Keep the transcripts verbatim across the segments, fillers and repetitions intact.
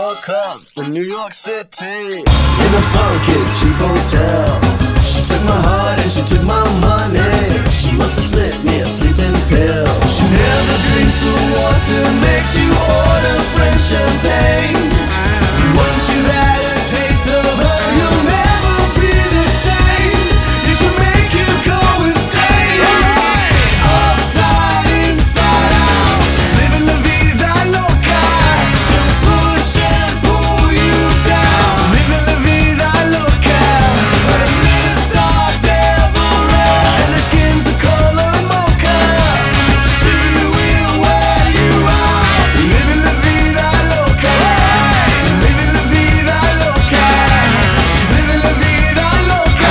woke up in New York City in a funky cheap hotel. She took my heart and she took my money. She must have slipped me a sleeping pill. She never drinks the water, makes you order French champagne. Once you've had a taste of her, you'll never be the same. You should make you go insane. Upside, inside out, she's living la vida loca. She'll push and pull you down, living la vida loca. Her lips are devil red and her skin's the color mocha. She will wear you out, living la vida loca. Living la vida loca. She's living la vida loca.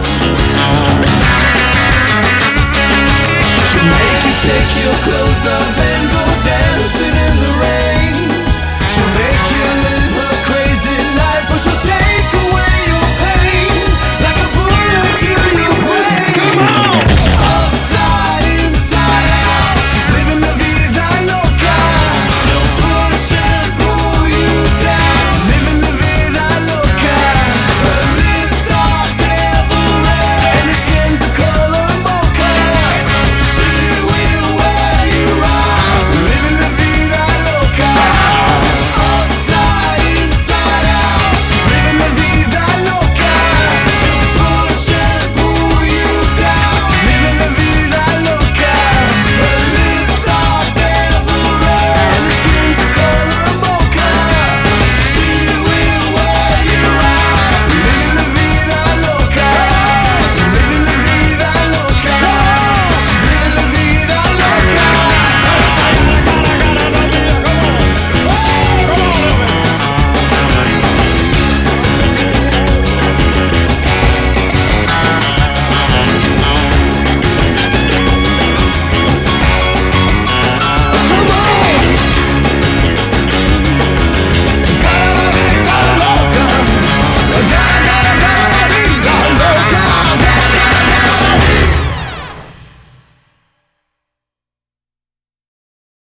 She'll make you take your clothes off